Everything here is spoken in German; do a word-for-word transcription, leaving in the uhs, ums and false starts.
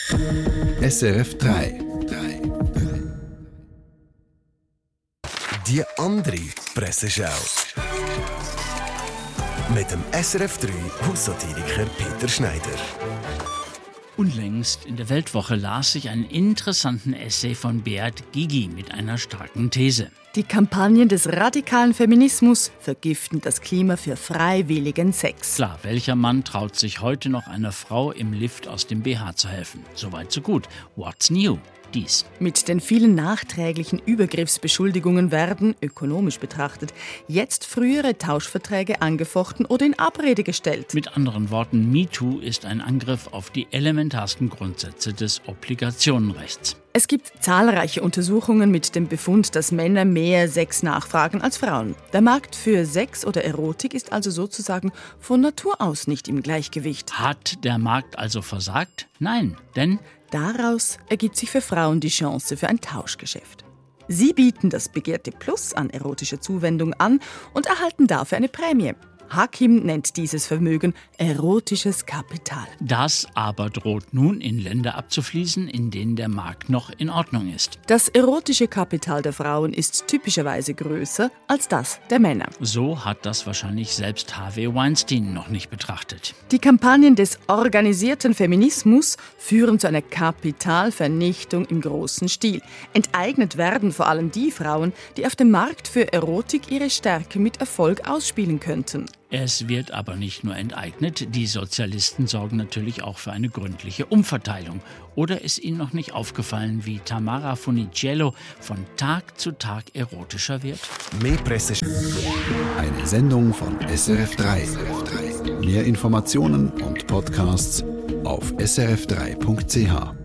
S R F drei. Die andere Presseschau. Mit dem S R F drei Haussatiriker Peter Schneider. Unlängst in der Weltwoche las ich einen interessanten Essay von Beat Gigi mit einer starken These. Die Kampagnen des radikalen Feminismus vergiften das Klima für freiwilligen Sex. Klar, welcher Mann traut sich heute noch einer Frau im Lift aus dem B H zu helfen? Soweit so gut. What's new? Dies. Mit den vielen nachträglichen Übergriffsbeschuldigungen werden, ökonomisch betrachtet, jetzt frühere Tauschverträge angefochten oder in Abrede gestellt. Mit anderen Worten, MeToo ist ein Angriff auf die elementarsten Grundsätze des Obligationenrechts. Es gibt zahlreiche Untersuchungen mit dem Befund, dass Männer mehr Sex nachfragen als Frauen. Der Markt für Sex oder Erotik ist also sozusagen von Natur aus nicht im Gleichgewicht. Hat der Markt also versagt? Nein, denn daraus ergibt sich für Frauen die Chance für ein Tauschgeschäft. Sie bieten das begehrte Plus an erotischer Zuwendung an und erhalten dafür eine Prämie. Hakim nennt dieses Vermögen erotisches Kapital. Das aber droht nun in Länder abzufließen, in denen der Markt noch in Ordnung ist. Das erotische Kapital der Frauen ist typischerweise größer als das der Männer. So hat das wahrscheinlich selbst Harvey Weinstein noch nicht betrachtet. Die Kampagnen des organisierten Feminismus führen zu einer Kapitalvernichtung im großen Stil. Enteignet werden vor allem die Frauen, die auf dem Markt für Erotik ihre Stärke mit Erfolg ausspielen könnten. Es wird aber nicht nur enteignet, die Sozialisten sorgen natürlich auch für eine gründliche Umverteilung. Oder ist Ihnen noch nicht aufgefallen, wie Tamara Funicello von Tag zu Tag erotischer wird? Mehr Presseschau. Eine Sendung von S R F drei. Mehr Informationen und Podcasts auf s r f drei punkt c h.